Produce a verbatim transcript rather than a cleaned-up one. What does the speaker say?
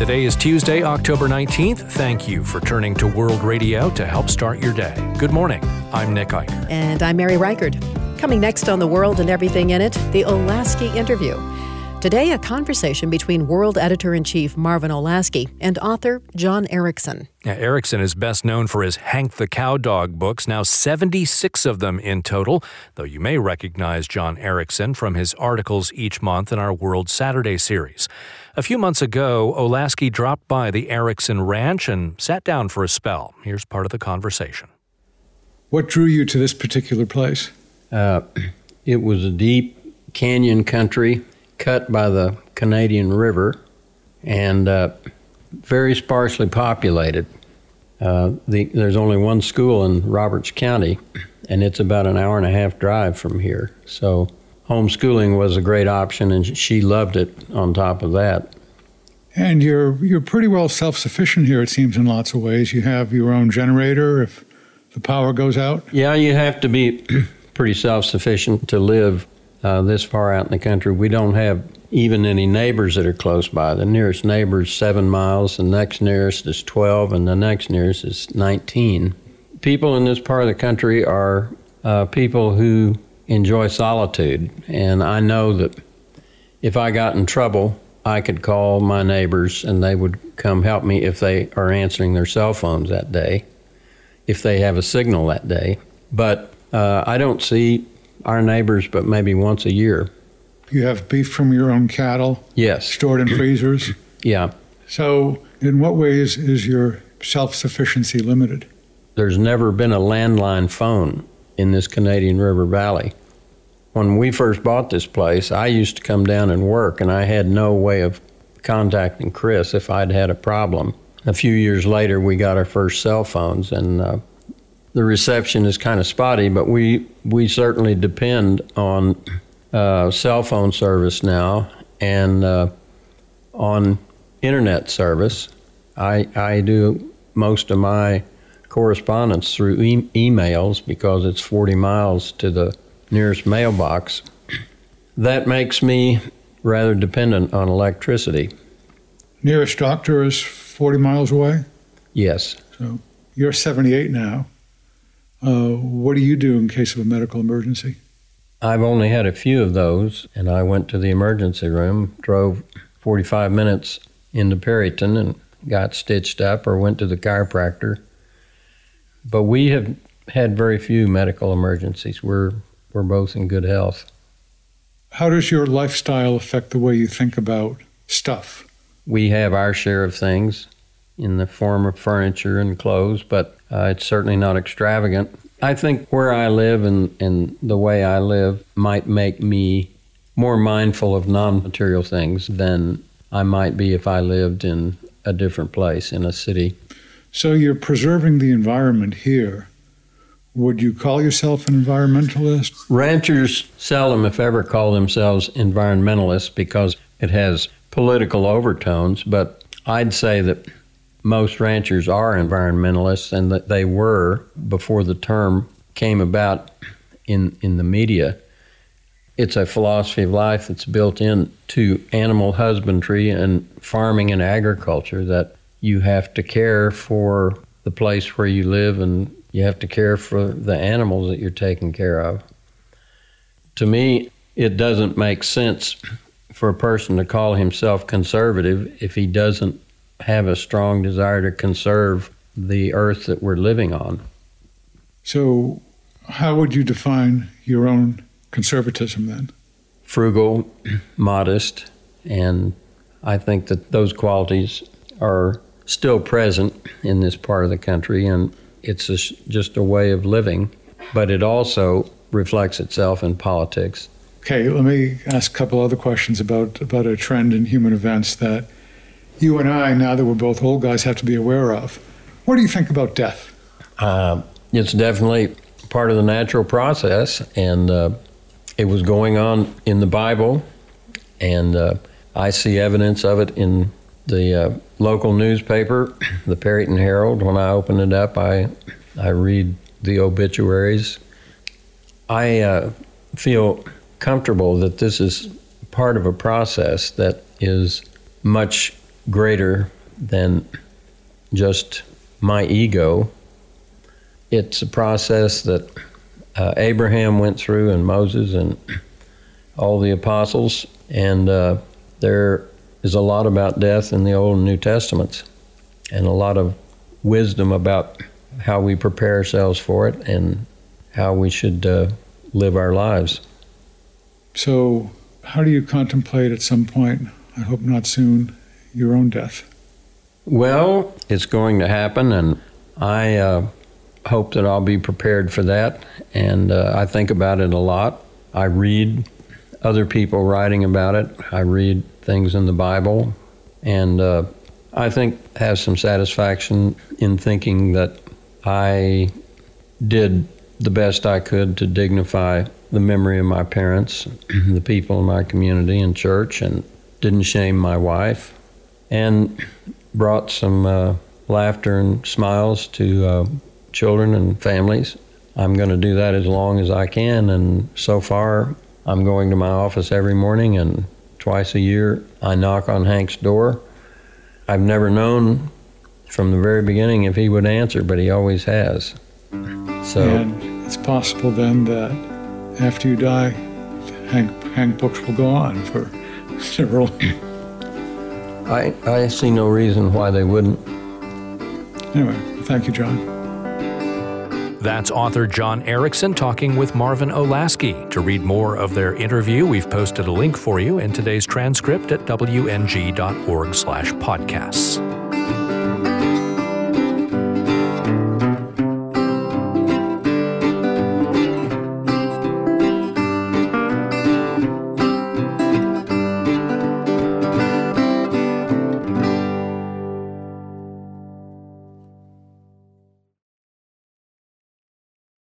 Today is Tuesday, October nineteenth. Thank you for turning to World Radio to help start your day. Good morning. I'm Nick Eicher. And I'm Mary Reichard. Coming next on The World and Everything in It, the Olasky interview. Today, a conversation between World Editor-in-Chief Marvin Olasky and author John Erickson. Now, Erickson is best known for his Hank the Cowdog books, now seventy-six of them in total, though you may recognize John Erickson from his articles each month in our World Saturday series. A few months ago, Olasky dropped by the Erickson Ranch and sat down for a spell. Here's part of the conversation. What drew you to this particular place? Uh, it was a deep canyon country cut by the Canadian River and uh, very sparsely populated. Uh, the, there's only one school in Roberts County, and it's about an hour and a half drive from here. So homeschooling was a great option, and she loved it on top of that. And you're you're pretty well self-sufficient here, it seems, in lots of ways. You have your own generator if the power goes out. Yeah, you have to be pretty self-sufficient to live uh, this far out in the country. We don't have even any neighbors that are close by. The nearest neighbor is seven miles, the next nearest is twelve, and the next nearest is nineteen. People in this part of the country are uh, people who enjoy solitude, and I know that if I got in trouble, I could call my neighbors and they would come help me if they are answering their cell phones that day, if they have a signal that day. But uh, I don't see our neighbors but maybe once a year. You have beef from your own cattle? Yes. Stored in freezers? Yeah. So in what ways is your self-sufficiency limited? There's never been a landline phone in this Canadian River Valley. When we first bought this place, I used to come down and work, and I had no way of contacting Chris if I'd had a problem. A few years later, we got our first cell phones, and uh, the reception is kind of spotty, but we, we certainly depend on uh, cell phone service now and uh, on internet service. I, I do most of my correspondence through e- emails because it's forty miles to the nearest mailbox. That makes me rather dependent on electricity. Nearest doctor is forty miles away? Yes. So you're seventy-eight now. Uh, what do you do in case of a medical emergency? I've only had a few of those, and I went to the emergency room, drove forty-five minutes into Perryton and got stitched up, or went to the chiropractor. But we have had very few medical emergencies. We're we're both in good health. How does your lifestyle affect the way you think about stuff? We have our share of things in the form of furniture and clothes, but uh, it's certainly not extravagant. I think where I live and, and the way I live might make me more mindful of non-material things than I might be if I lived in a different place, in a city. So you're preserving the environment here. Would you call yourself an environmentalist? Ranchers seldom, if ever, call themselves environmentalists because it has political overtones, but I'd say that most ranchers are environmentalists, and that they were before the term came about in, in the media. It's a philosophy of life that's built into animal husbandry and farming and agriculture, that you have to care for the place where you live, and you have to care for the animals that you're taking care of. To me, it doesn't make sense for a person to call himself conservative if he doesn't have a strong desire to conserve the earth that we're living on. So how would you define your own conservatism then? Frugal, modest, and I think that those qualities are still present in this part of the country, and it's a, just a way of living, but it also reflects itself in politics. Okay, let me ask a couple other questions about, about a trend in human events that you and I, now that we're both old guys, have to be aware of. What do you think about death? Uh, it's definitely part of the natural process, and uh, it was going on in the Bible, and uh, I see evidence of it in the uh, local newspaper, the Perryton Herald. When I open it up, I I read the obituaries. I uh, feel comfortable that this is part of a process that is much greater than just my ego. It's a process that uh, Abraham went through, and Moses, and all the apostles, and uh, there is a lot about death in the Old and New Testaments, and a lot of wisdom about how we prepare ourselves for it and how we should uh, live our lives. So, how do you contemplate at some point, I hope not soon, your own death? Well, it's going to happen, and I uh, hope that I'll be prepared for that, and uh, I think about it a lot. I read other people writing about it. I read things in the Bible, and uh, I think have some satisfaction in thinking that I did the best I could to dignify the memory of my parents, the people in my community and church, and didn't shame my wife, and brought some uh, laughter and smiles to uh, children and families. I'm going to do that as long as I can, and so far I'm going to my office every morning, and twice a year I knock on Hank's door. I've never known from the very beginning if he would answer, but he always has. So, and it's possible then that after you die, Hank, Hank books will go on for several. I, I see no reason why they wouldn't. Anyway, thank you, John. That's author John Erickson talking with Marvin Olasky. To read more of their interview, we've posted a link for you in today's transcript at W N G dot org slash podcasts.